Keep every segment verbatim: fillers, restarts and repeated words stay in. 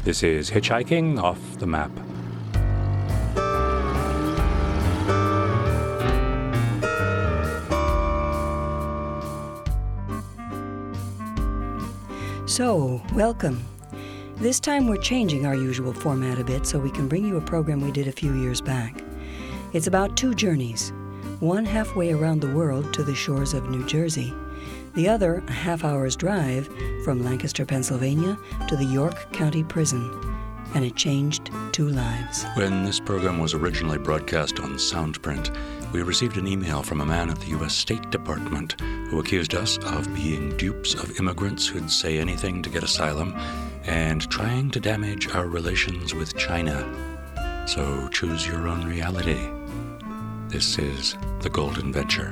This is Hitchhiking Off the Map. So, welcome. This time we're changing our usual format a bit so we can bring you a program we did a few years back. It's about two journeys, one halfway around the world to the shores of New Jersey, the other a half hour's drive from Lancaster, Pennsylvania to the York County Prison, and it changed two lives. When this program was originally broadcast on Soundprint, we received an email from a man at the U S State Department who accused us of being dupes of immigrants who'd say anything to get asylum and trying to damage our relations with China. So choose your own reality. This is The Golden Venture.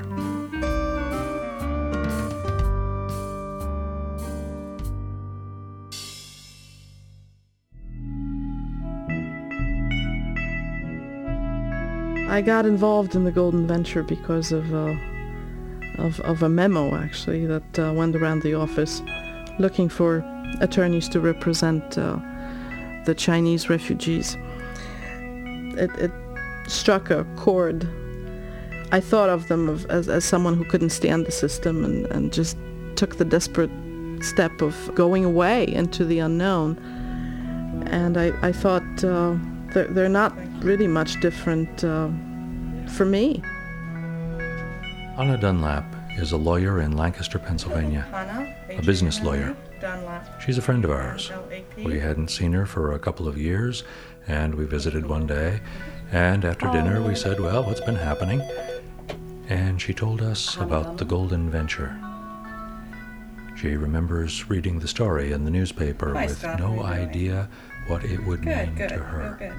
I got involved in the Golden Venture because of uh, of, of a memo, actually, that uh, went around the office looking for attorneys to represent uh, the Chinese refugees. It, it struck a chord. I thought of them of, as, as someone who couldn't stand the system and, and just took the desperate step of going away into the unknown. And I, I thought uh, they're, they're not really much different uh, for me. Anna Dunlap is a lawyer in Lancaster, Pennsylvania, a business lawyer. She's a friend of ours. We hadn't seen her for a couple of years, and we visited one day, and after dinner we said, well, what's been happening? And she told us about the Golden Venture. She remembers reading the story in the newspaper with no idea what it would mean to her.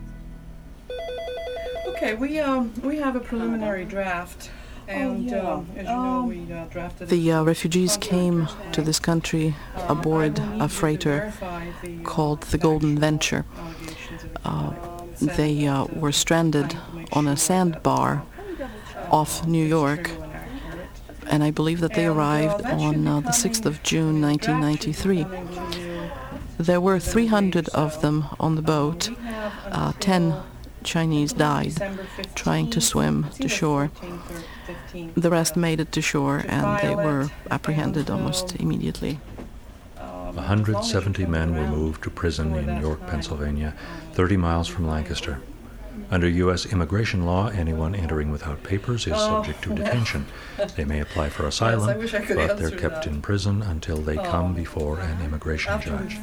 Okay, we um we have a preliminary draft, and oh, yeah. uh, as you know, we uh, drafted. The uh, refugees came to this country aboard a freighter called the Golden Venture. Uh, they uh, were stranded on a sandbar off New York, and I believe that they arrived on uh, the sixth of June, nineteen ninety-three. There were three hundred of them on the boat. Uh, ten Chinese died trying to swim to shore. The rest made it to shore, and they were apprehended almost immediately. one hundred seventy men were moved to prison in York, Pennsylvania, thirty miles from Lancaster. Under U S immigration law, anyone entering without papers is subject to detention. They may apply for asylum, yes, I I but they're kept that. in prison until they come before an immigration After judge.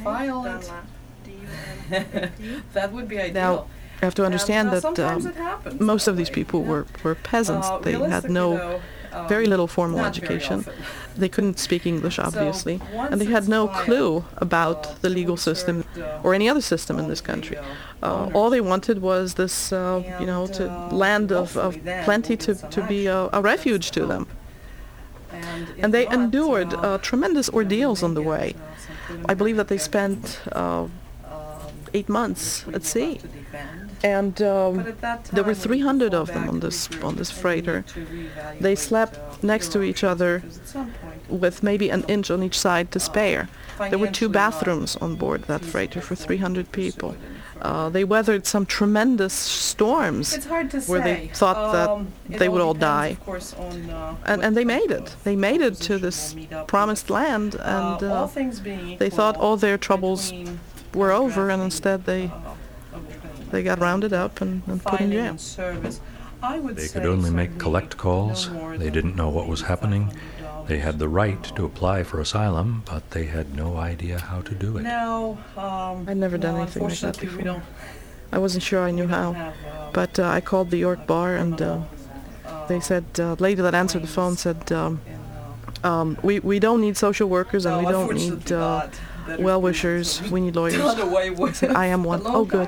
That would be ideal. Now, you have to understand and, uh, that um, most of these people were, were peasants. Uh, they had no, though, um, very little formal education. They couldn't speak English, obviously, so and they had no clue about uh, the legal system or any other system in this country. Uh, all they wanted was this, uh, you know, to land of, of plenty to, to be a, a refuge to them. And they endured uh, tremendous ordeals on the way. I believe that they spent uh, eight months at sea. And um, there were three hundred of them on this on this freighter. They slept next to each other with maybe an inch on each side to spare. There were two bathrooms on board that freighter for three hundred people. Uh, they weathered some tremendous storms where they thought that they would all die. And, and they made it. They made it to this promised land, and uh, they thought all their troubles were over, and instead they they got rounded up and, and put in jail. They could only make collect calls. They didn't know what was happening. They had the right to apply for asylum, but they had no idea how to do it. No, um, I'd never done no, anything like that before. We don't, I wasn't sure I knew how. have, uh, But uh, I called the York bar, and uh, they said, uh, the lady that answered the phone said, um, um, we, we don't need social workers, and no, we don't need uh, well-wishers, we need lawyers. I said, I am one. Oh, good.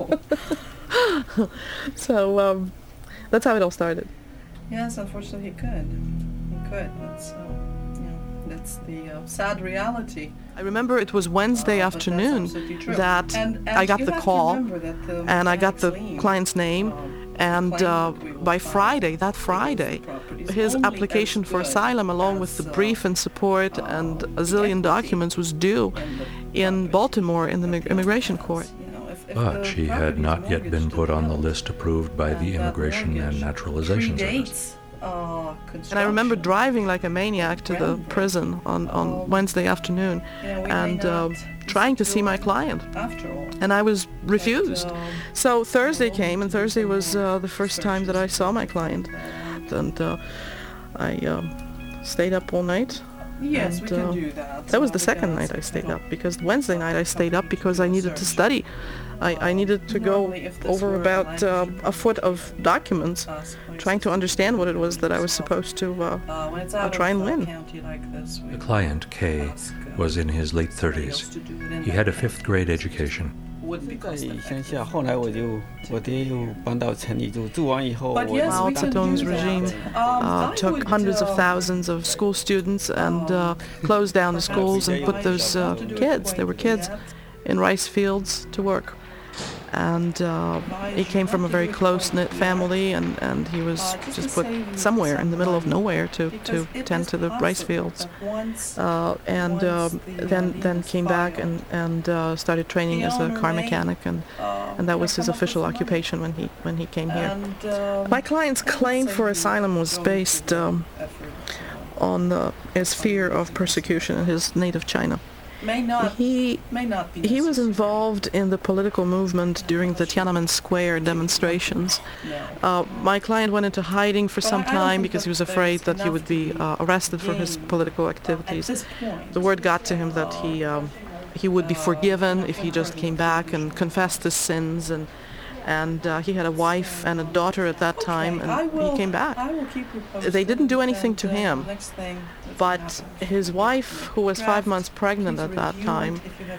So um, that's how it all started. Yes, unfortunately he could. He could. That's, uh, you know, that's the uh, sad reality. I remember it was Wednesday uh, afternoon that and, and I got the call, the and I got the client's name, um, and uh, by Friday, that Friday, his application for asylum, along with the brief and support and a zillion documents was due. in Baltimore in the mig- immigration court. But she had not yet been put on the list approved by the Immigration and Naturalization Service. And I remember driving like a maniac to the prison on, on Wednesday afternoon and uh, trying to see my client. And I was refused. So Thursday came, and Thursday was uh, the first time that I saw my client. And uh, I um, stayed up all night. Yes, and, we can uh, do that. That was the second night I stayed up, because Wednesday night I stayed up because I needed to study. I, I needed to go over about uh, a foot of documents, trying to understand what it was that I was supposed to uh, uh, try and win. The client, Kay, was in his late thirties. He had a fifth grade education. 在乡下，后来我就我爹又搬到城里住，住完以后，我 Mao Zedong's regime uh, took hundreds of thousands of school students and uh, closed down the schools and put those uh, kids, they were kids, in rice fields to work. And uh, he came from a very close-knit family, and, and he was just put somewhere in the middle of nowhere to, to tend to the rice fields. Uh, and uh, then then came back and, and uh, started training as a car mechanic, and, and that was his official occupation when he when he came here. My client's claim for asylum was based um, on the, his fear of persecution in his native China. May not, He may not be he was necessary. involved in the political movement during the Tiananmen Square demonstrations. Uh, my client went into hiding for some time because he was afraid that he would be uh, arrested for his political activities. The word got to him that he um, he would be forgiven if he just came back and confessed his sins, and and uh, he had a wife and a daughter at that time, and he came back. They didn't do anything to him, but his wife, who was five months pregnant at that time,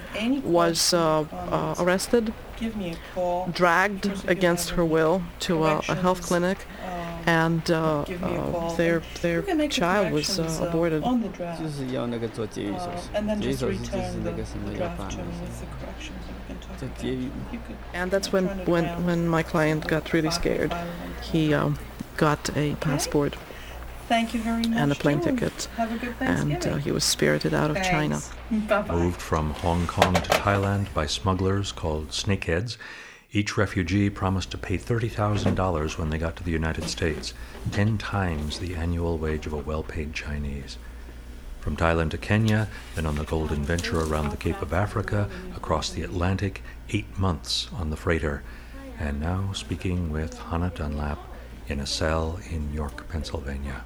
was uh, uh, arrested, dragged against her will to a, a health clinic, and uh, uh, their their child was uh, aborted. 就是要那个做节育手术，节育手术就是那个什么要办的，做节育。 And that's when, when, when my client got really scared. He um, got a passport Thank you very much, and a plane June. ticket, Have a good and uh, Thanksgiving. he was spirited out of China. Bye-bye. Moved from Hong Kong to Thailand by smugglers called snakeheads, each refugee promised to pay thirty thousand dollars when they got to the United States, ten times the annual wage of a well-paid Chinese. From Thailand to Kenya, then on the Golden Venture around the Cape of Africa, across the Atlantic, eight months on the freighter, and now speaking with Hannah Dunlap in a cell in York, Pennsylvania.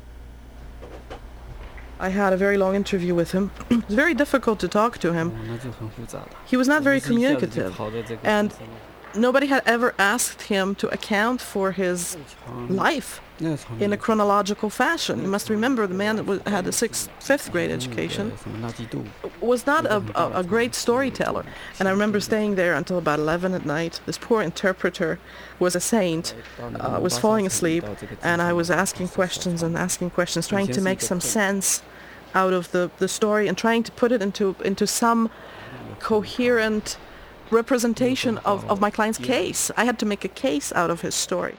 I had a very long interview with him. It was very difficult to talk to him. 那就很复杂了。 He was not very 我是一下子就 communicative, 跑到这个 and 城市了 nobody had ever asked him to account for his life 那个厂 in a chronological fashion. You must remember the man that was, had a sixth, fifth grade education 什么垃圾肚， was not a, a, a great storyteller. And I remember staying there until about eleven at night. This poor interpreter was a saint, uh, was falling asleep, and I was asking questions and asking questions, trying to make some sense out of the, the story and trying to put it into, into some coherent representation of, of my client's case. I had to make a case out of his story.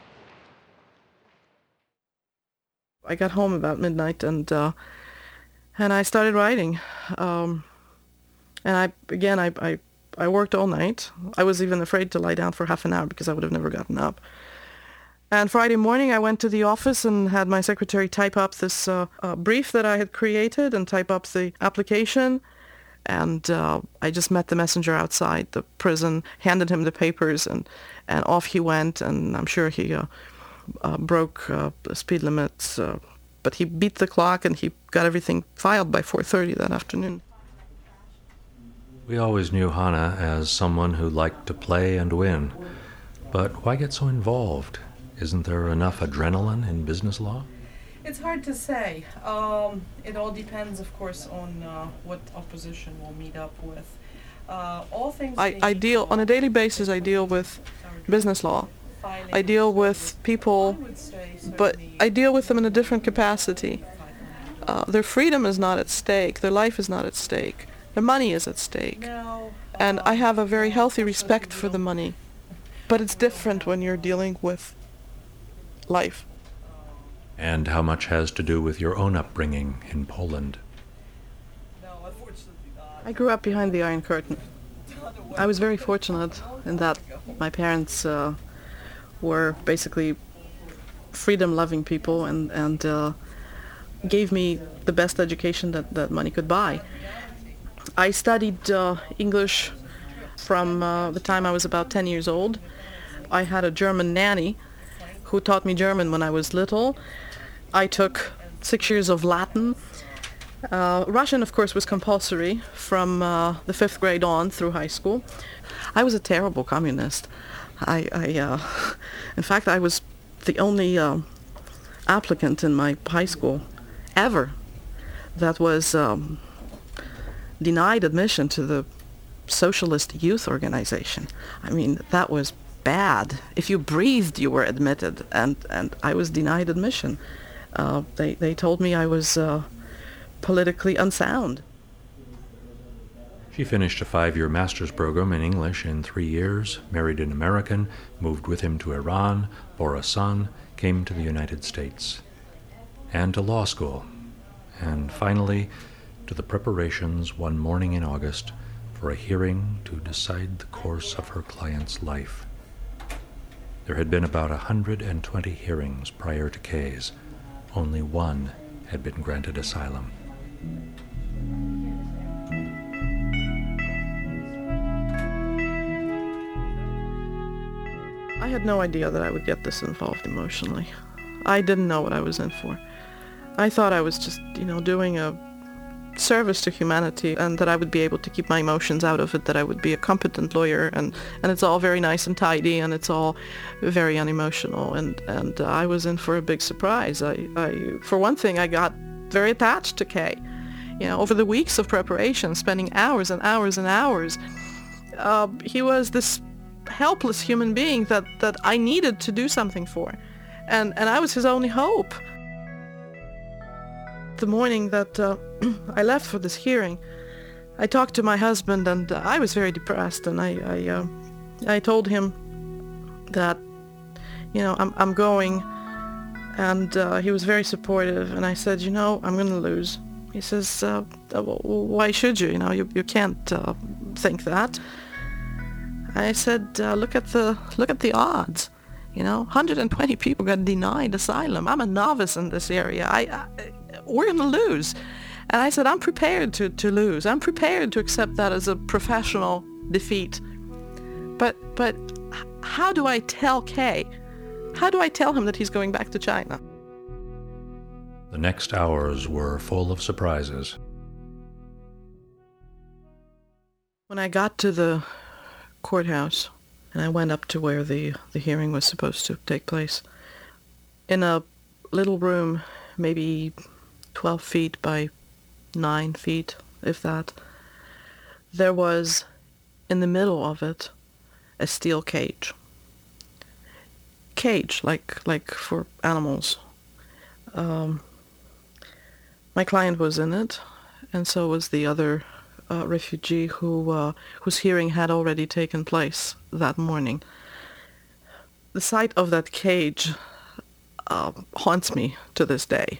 I got home about midnight, and uh, and I started writing. Um, and I again, I, I I worked all night. I was even afraid to lie down for half an hour because I would have never gotten up. And Friday morning, I went to the office and had my secretary type up this uh, uh, brief that I had created and type up the application. And uh, I just met the messenger outside the prison, handed him the papers, and, and off he went. And I'm sure he uh, uh, broke uh, the speed limits, uh, but he beat the clock and he got everything filed by four thirty that afternoon. We always knew Hannah as someone who liked to play and win. But why get so involved? Isn't there enough adrenaline in business law? It's hard to say. Um, it all depends, of course, on uh, what opposition we'll meet up with. Uh, all things I, being I deal, equal, on a daily basis, I deal with business law. filing I deal with I people, would say but certainly I deal with them in a different capacity. Uh, their freedom is not at stake. Their life is not at stake. Their money is at stake. now, And uh, I have a very healthy unfortunately, respect we for the don't- money. But it's different when you're dealing with life. And how much has to do with your own upbringing in Poland? No, unfortunately not. I grew up behind the Iron Curtain. I was very fortunate in that my parents uh, were basically freedom-loving people and, and uh, gave me the best education that, that money could buy. I studied uh, English from uh, the time I was about ten years old. I had a German nanny who taught me German when I was little. I took six years of Latin. Uh, Russian, of course, was compulsory from uh, the fifth grade on through high school. I was a terrible communist. I, I uh, in fact, I was the only uh, applicant in my high school ever that was um, denied admission to the Socialist Youth Organization. I mean, that was bad. If you breathed, you were admitted, and, and I was denied admission. Uh, they, they told me I was uh, politically unsound. She finished a five-year master's program in English in three years, married an American, moved with him to Iran, bore a son, came to the United States, and to law school, and finally to the preparations one morning in August for a hearing to decide the course of her client's life. There had been about one hundred twenty hearings prior to Kay's. Only one had been granted asylum. I had no idea that I would get this involved emotionally. I didn't know what I was in for. I thought I was just, you know, doing a service to humanity, and that I would be able to keep my emotions out of it, that I would be a competent lawyer, and, and it's all very nice and tidy, and it's all very unemotional, and, and uh, I was in for a big surprise. I, I, for one thing, I got very attached to Kay. You know, over the weeks of preparation, spending hours and hours and hours, uh, he was this helpless human being that, that I needed to do something for, and, and I was his only hope. The morning that uh, I left for this hearing, I talked to my husband, and uh, I was very depressed, and I I, uh, I told him that, you know, I'm I'm going, and uh, he was very supportive, and I said, you know, I'm going to lose. He says, uh, well, why should you? You know, you you can't uh, think that. I said, uh, look at the look at the odds. You know, one hundred twenty people got denied asylum. I'm a novice in this area. I, I we're going to lose. And I said, I'm prepared to, to lose. I'm prepared to accept that as a professional defeat. But but how do I tell Kay? How do I tell him that he's going back to China? The next hours were full of surprises. When I got to the courthouse, and I went up to where the, the hearing was supposed to take place, in a little room, maybe twelve feet by nine feet, if that, there was, in the middle of it, a steel cage. Cage, like like for animals. Um, my client was in it, and so was the other uh, refugee who uh, whose hearing had already taken place that morning. The sight of that cage uh, haunts me to this day.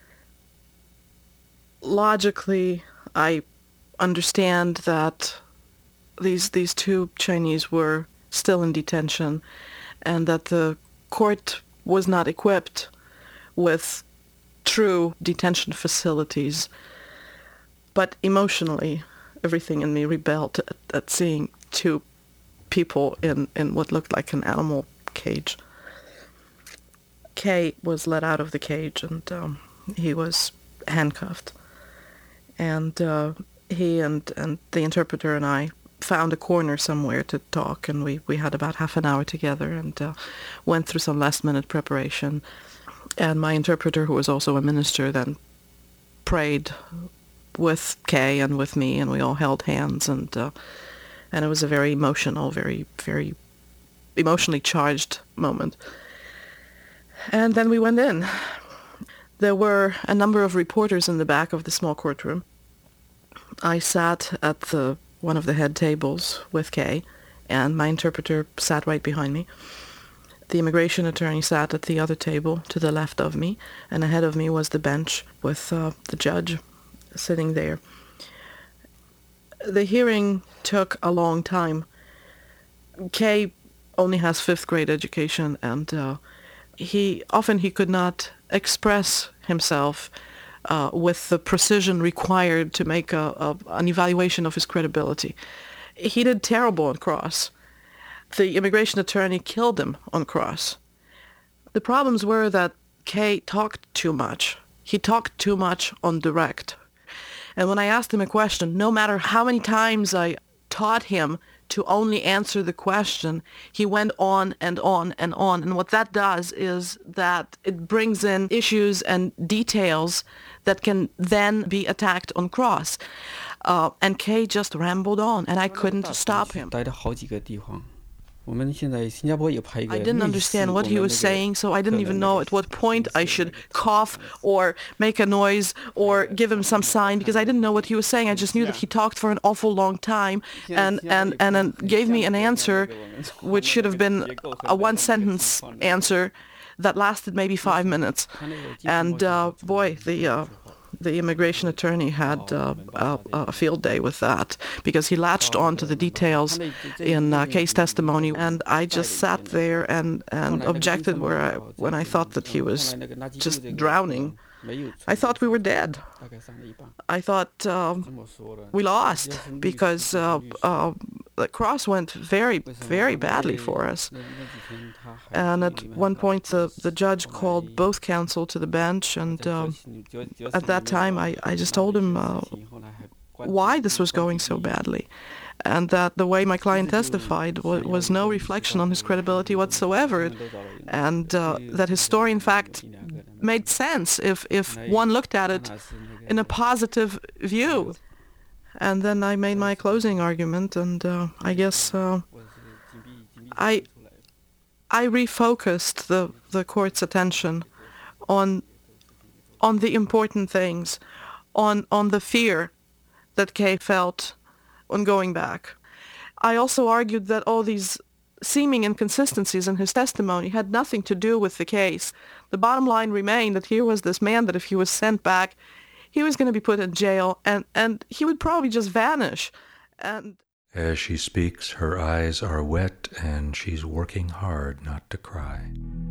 Logically, I understand that these these two Chinese were still in detention, and that the court was not equipped with true detention facilities. But emotionally, everything in me rebelled at, at seeing two people in, in what looked like an animal cage. Kay was let out of the cage, and um, he was handcuffed. And uh, he and, and the interpreter and I found a corner somewhere to talk, and we, we had about half an hour together, and uh, went through some last-minute preparation. And my interpreter, who was also a minister, then prayed with Kay and with me, and we all held hands, and uh, and it was a very emotional, very, very emotionally charged moment. And then we went in. There were a number of reporters in the back of the small courtroom. I sat at the one of the head tables with Kay, and my interpreter sat right behind me. The immigration attorney sat at the other table to the left of me, and ahead of me was the bench with uh, the judge sitting there. The hearing took a long time. Kay only has fifth grade education, and uh, he often he could not express himself uh, with the precision required to make a, a, an evaluation of his credibility. He did terrible on cross. The immigration attorney killed him on cross. The problems were that Kay talked too much. He talked too much on direct. And when I asked him a question, no matter how many times I taught him to only answer the question, he went on and on and on. And what that does is that it brings in issues and details that can then be attacked on cross. Uh, and Kay just rambled on, and I couldn't stop him. I didn't understand what he was saying, so I didn't even know at what point I should cough or make a noise or give him some sign, because I didn't know what he was saying. I just knew that he talked for an awful long time and, and, and then gave me an answer which should have been a one-sentence answer that lasted maybe five minutes. And uh, boy, the... Uh, The immigration attorney had uh, a, a field day with that, because he latched on to the details in uh, Kay's testimony, and I just sat there and, and objected where I, when I thought that he was just drowning. I thought we were dead. I thought um, we lost, because uh, uh, the cross went very, very badly for us. And at one point, the, the judge called both counsel to the bench, and uh, at that time, I, I just told him uh, why this was going so badly, and that the way my client testified was, was no reflection on his credibility whatsoever, and uh, that his story, in fact, made sense if, if one looked at it in a positive view. And then I made my closing argument, and uh, I guess uh, I I refocused the, the court's attention on on the important things, on on the fear that Kay felt on going back. I also argued that all these seeming inconsistencies in his testimony had nothing to do with the case. The bottom line remained that here was this man that if he was sent back, he was going to be put in jail, and, and he would probably just vanish. And as she speaks, her eyes are wet, and she's working hard not to cry.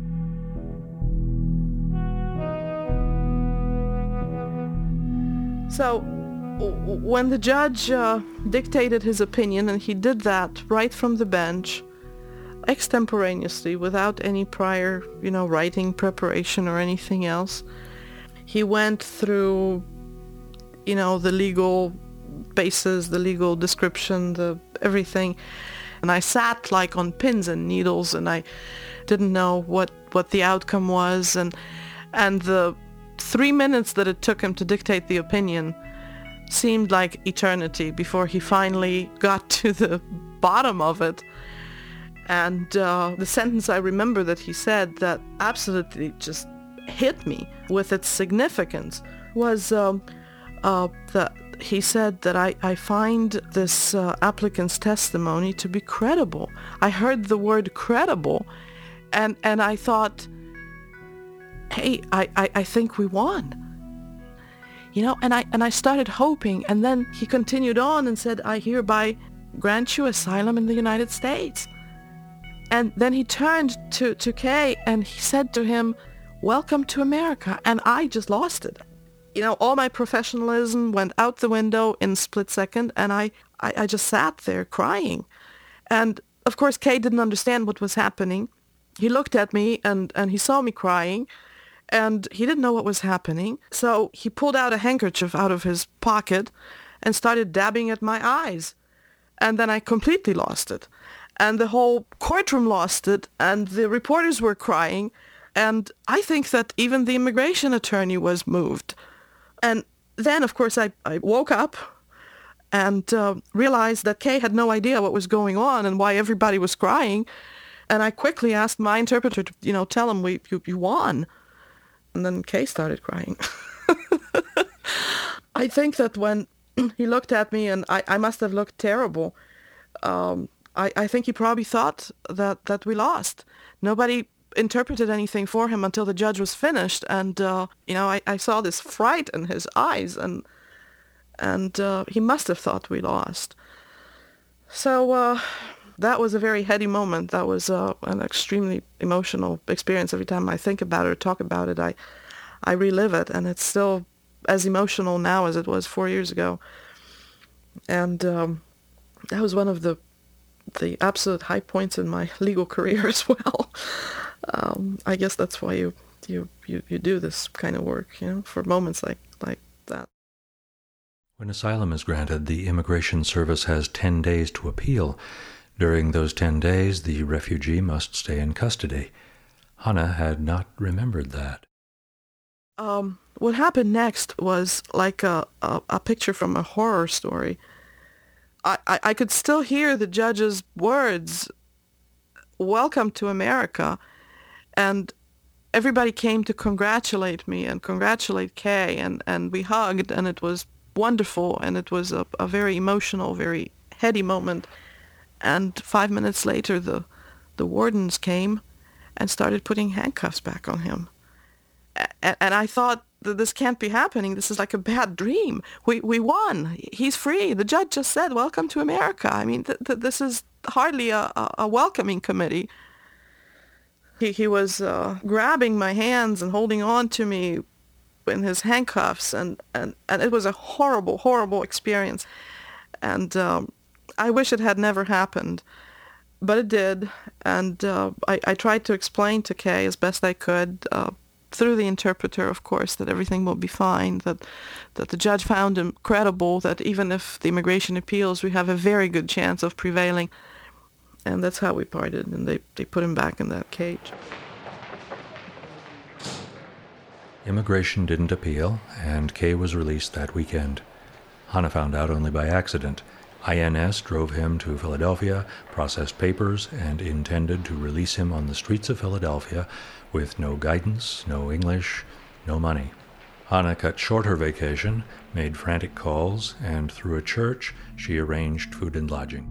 So when the judge uh, dictated his opinion, and he did that right from the bench, extemporaneously, without any prior, you know, writing preparation or anything else, he went through, you know, the legal basis, the legal description, the everything. And I sat like on pins and needles, and I didn't know what, what the outcome was. And and the three minutes that it took him to dictate the opinion seemed like eternity before he finally got to the bottom of it. And uh, the sentence I remember that he said that absolutely just hit me with its significance was um, uh, that he said that I, I find this uh, applicant's testimony to be credible. I heard the word credible, and, and I thought, hey, I, I, I think we won. You know, and I and I started hoping, and then he continued on and said, I hereby grant you asylum in the United States. And then he turned to, to Kay and he said to him, welcome to America. And I just lost it. You know, all my professionalism went out the window in a split second, and I, I, I just sat there crying. And of course, Kay didn't understand what was happening. He looked at me and, and he saw me crying, and he didn't know what was happening. So he pulled out a handkerchief out of his pocket and started dabbing at my eyes. And then I completely lost it. And the whole courtroom lost it, and the reporters were crying. And I think that even the immigration attorney was moved. And then, of course, I, I woke up and uh, realized that Kay had no idea what was going on and why everybody was crying. And I quickly asked my interpreter to, you know, tell him we you, you won. And then Kay started crying. I think that when he looked at me, and I, I must have looked terrible, um, I, I think he probably thought that, that we lost. Nobody interpreted anything for him until the judge was finished, and uh, you know, I, I saw this fright in his eyes, and and uh, he must have thought we lost. So uh, that was a very heady moment. That was uh, an extremely emotional experience. Every time I think about it or talk about it, I, I relive it, and it's still as emotional now as it was four years ago. And um, that was one of the the absolute high points in my legal career as well. Um, I guess that's why you, you, you, you do this kind of work, you know, for moments like, like that. When asylum is granted, the Immigration Service has ten days to appeal. During those ten days, the refugee must stay in custody. Hanna had not remembered that. Um, what happened next was like a, a, a picture from a horror story. I, I, I could still hear the judge's words, "Welcome to America," and everybody came to congratulate me and congratulate Kay, and, and we hugged, and it was wonderful, and it was a, a very emotional, very heady moment. And five minutes later, the the wardens came and started putting handcuffs back on him. A- and I thought, that this can't be happening. This is like a bad dream. We we won. He's free. The judge just said, "Welcome to America." I mean, th- th- this is hardly a, a, a welcoming committee. He he was uh, grabbing my hands and holding on to me in his handcuffs, and, and, and it was a horrible, horrible experience. And um, I wish it had never happened, but it did. And uh, I, I tried to explain to Kay as best I could, uh, through the interpreter, of course, that everything will be fine, that that the judge found him credible, that even if the immigration appeals, we have a very good chance of prevailing. And that's how we parted, and they, they put him back in that cage. Immigration didn't appeal, and Kay was released that weekend. Hanna found out only by accident. I N S drove him to Philadelphia, processed papers, and intended to release him on the streets of Philadelphia with no guidance, no English, no money. Hanna cut short her vacation, made frantic calls, and through a church, she arranged food and lodging.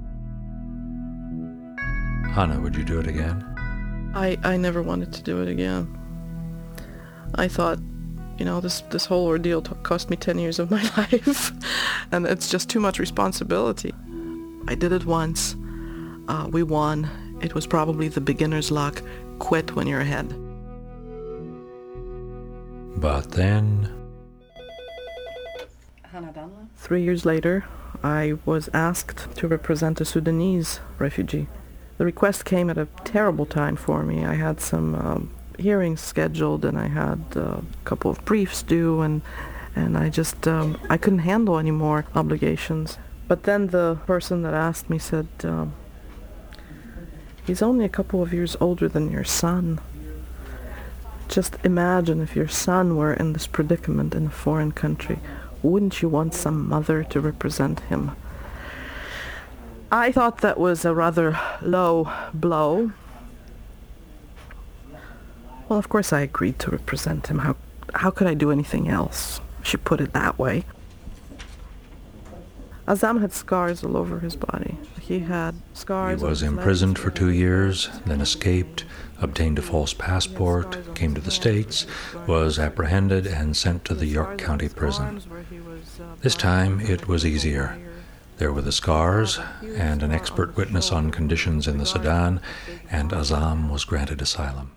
Hanna, would you do it again? I, I never wanted to do it again. I thought, you know, this, this whole ordeal t- cost me ten years of my life, and it's just too much responsibility. I did it once. Uh, we won. It was probably the beginner's luck. Quit when you're ahead. But then... Three years later, I was asked to represent a Sudanese refugee. The request came at a terrible time for me. I had some um, hearings scheduled, and I had uh, a couple of briefs due, and and I just, um, I couldn't handle any more obligations. But then the person that asked me said, um, he's only a couple of years older than your son. Just imagine if your son were in this predicament in a foreign country. Wouldn't you want some mother to represent him? I thought that was a rather low blow. Well, of course I agreed to represent him. How how could I do anything else? I should put it that way. Azam had scars all over his body. He had scars. He was imprisoned for two years, then escaped, obtained a false passport, came to the States, was apprehended and sent to the York County Prison. This time it was easier. There were the scars and an expert witness on conditions in the Sudan, and Azam was granted asylum.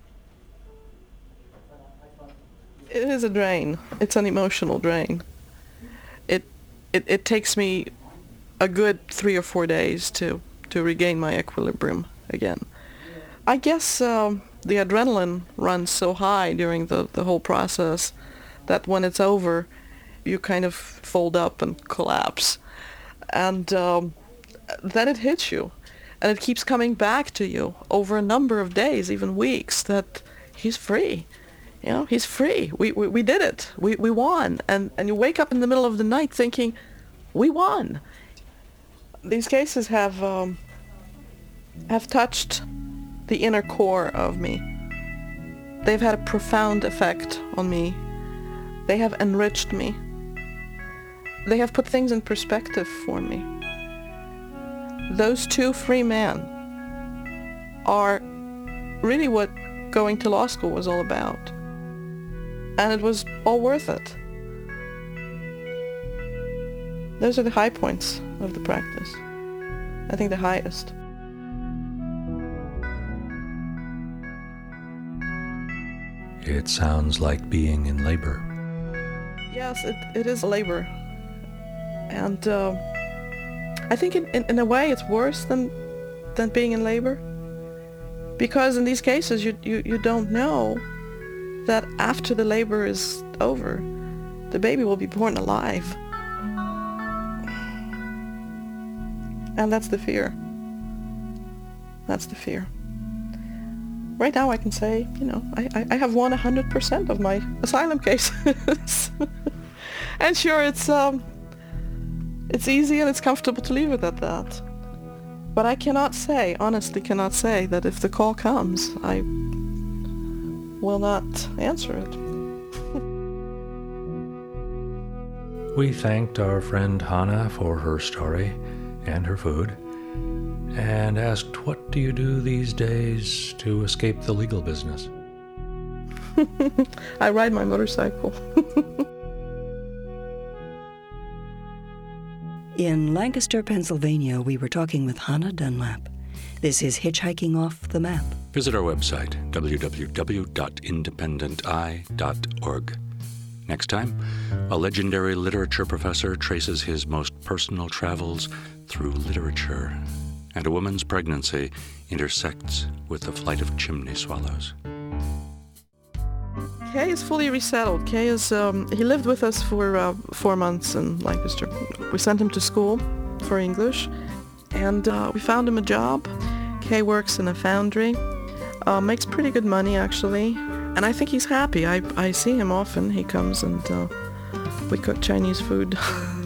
It is a drain. It's an emotional drain. It, it it takes me a good three or four days to, to regain my equilibrium again. I guess um, the adrenaline runs so high during the, the whole process that when it's over, you kind of fold up and collapse. And um, then it hits you. And it keeps coming back to you over a number of days, even weeks, that he's free. You know, he's free. We we, we did it. We we won. And and you wake up in the middle of the night thinking, we won. These cases have um, have touched the inner core of me. They've had a profound effect on me. They have enriched me. They have put things in perspective for me. Those two free men are really what going to law school was all about. And it was all worth it. Those are the high points of the practice. I think the highest. It sounds like being in labor. Yes, it, it is labor. And uh, I think in, in, in a way it's worse than than being in labor. Because in these cases you, you, you don't know that after the labor is over, the baby will be born alive. And that's the fear. That's the fear. Right now I can say, you know, I, I have won one hundred percent of my asylum cases. And sure, it's um, it's easy and it's comfortable to leave it at that. But I cannot say, honestly cannot say, that if the call comes, I will not answer it. We thanked our friend Hannah for her story and her food, and asked, what do you do these days to escape the legal business? I ride my motorcycle. In Lancaster, Pennsylvania, we were talking with Hannah Dunlap. This is Hitchhiking Off the Map. Visit our website, w w w dot independent eye dot org. Next time, a legendary literature professor traces his most personal travels through literature, and a woman's pregnancy intersects with the flight of chimney swallows. Kay is fully resettled. Kay is, um, he lived with us for uh, four months in Lancaster. We sent him to school for English, and uh, we found him a job. Kay works in a foundry, uh, makes pretty good money actually, and I think he's happy. I, I see him often. He comes and uh, we cook Chinese food.